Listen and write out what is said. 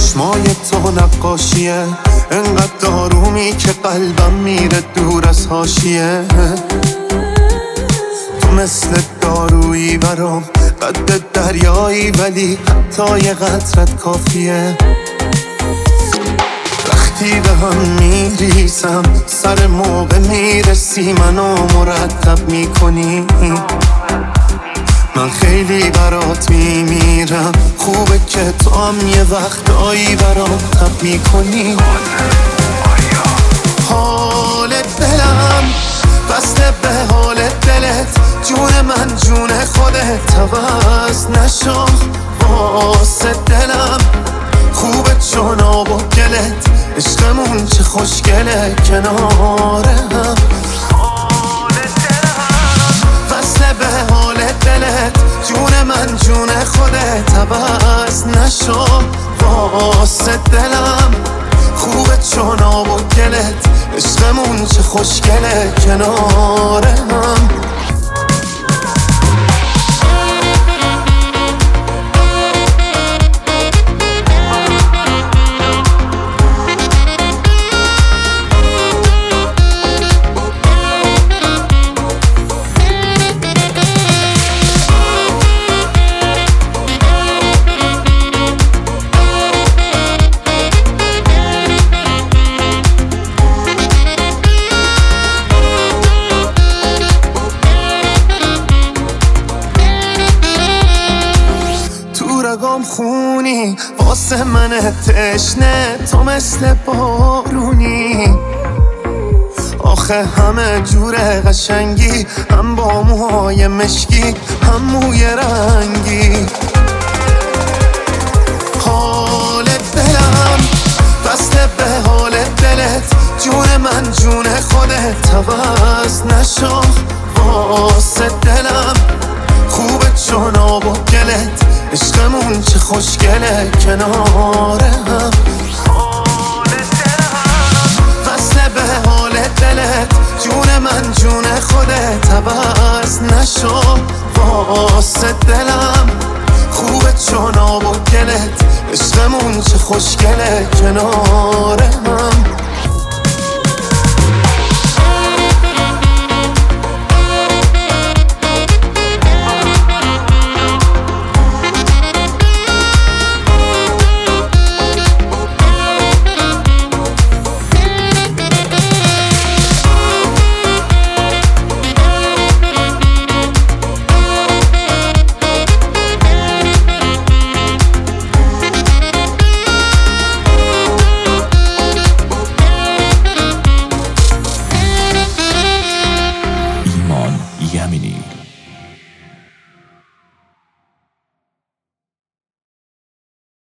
چشمای تو نقاشیه، انقدر آرومی که قلبم میره دور از حاشیه. تو مثل دارویی برام، قد دریایی ولی حتی یه قطرت کافیه. وقتی به هم میریزم سر موقع میرسی، منو مرتب میکنی. من خیلی برات میمیرم، خوبه که تو هم یه وقتایی برام تب میکنی. حال دلم بسته به حال دلت، جون من جون خودت، عوض نشو واسه دلم. خوبه چون آب و گلت، عشقمون چه خوشگله کنار هم. وصله به حال دلت، جون من جون خودت، عوض نشو واسه دلم. خوبه چون آب و گلت، عشقمون چه خوشگله کنار هم. رگام خونی واسه من تشنه، تو مثل بارونی. آخه همه جور قشنگی، هم با موهای مشکی هم موی رنگی. حال دلم بسته به حال دلت، جون من جون خودت، عوض نشو واسه دلم. خوبه چون آب و گلت، عشقمون چه خوشگله کنار هم. وصله به حال دلت، جون من جون خودت، عوض نشو واسه دلم. خوبه چون آب و گلت، عشقمون چه خوشگله کنار هم.